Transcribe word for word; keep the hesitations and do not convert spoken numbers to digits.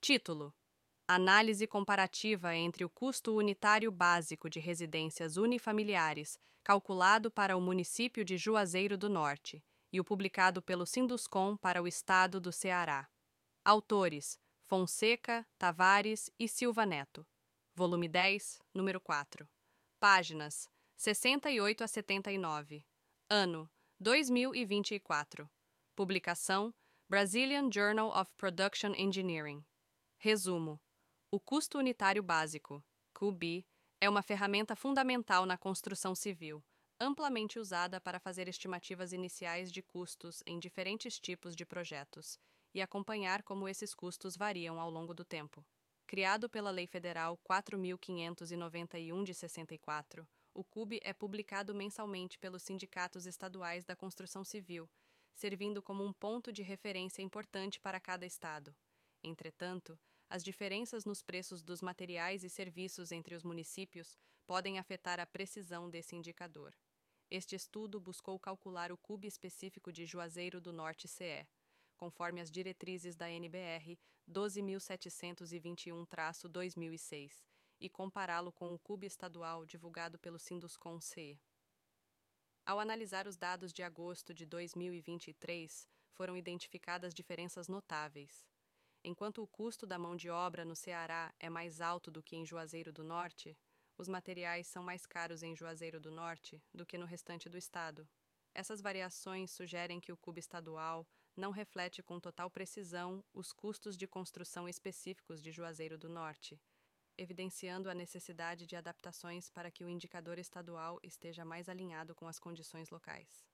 Título: Análise comparativa entre o custo unitário básico de residências unifamiliares, calculado para o município de Juazeiro do Norte, e o publicado pelo Sinduscom para o Estado do Ceará. Autores: Fonseca, Tavares e Silva Neto. Volume dez, número quatro. Páginas sessenta e oito a setenta e nove. Ano: dois mil e vinte e quatro. Publicação: Brazilian Journal of Production Engineering. Resumo: o custo unitário básico, Q B, é uma ferramenta fundamental na construção civil, amplamente usada para fazer estimativas iniciais de custos em diferentes tipos de projetos e acompanhar como esses custos variam ao longo do tempo. Criado pela Lei Federal quatro mil quinhentos e noventa e um de sessenta e quatro, o C U B é publicado mensalmente pelos sindicatos estaduais da construção civil, servindo como um ponto de referência importante para cada estado. Entretanto, as diferenças nos preços dos materiais e serviços entre os municípios podem afetar a precisão desse indicador. Este estudo buscou calcular o C U B específico de Juazeiro do Norte C E, conforme as diretrizes da N B R doze mil setecentos e vinte e um traço dois mil e seis, e compará-lo com o C U B estadual divulgado pelo Sinduscom-C E. Ao analisar os dados de agosto de dois mil e vinte e três, foram identificadas diferenças notáveis. Enquanto o custo da mão de obra no Ceará é mais alto do que em Juazeiro do Norte, os materiais são mais caros em Juazeiro do Norte do que no restante do estado. Essas variações sugerem que o C U B estadual não reflete com total precisão os custos de construção específicos de Juazeiro do Norte, evidenciando a necessidade de adaptações para que o indicador estadual esteja mais alinhado com as condições locais.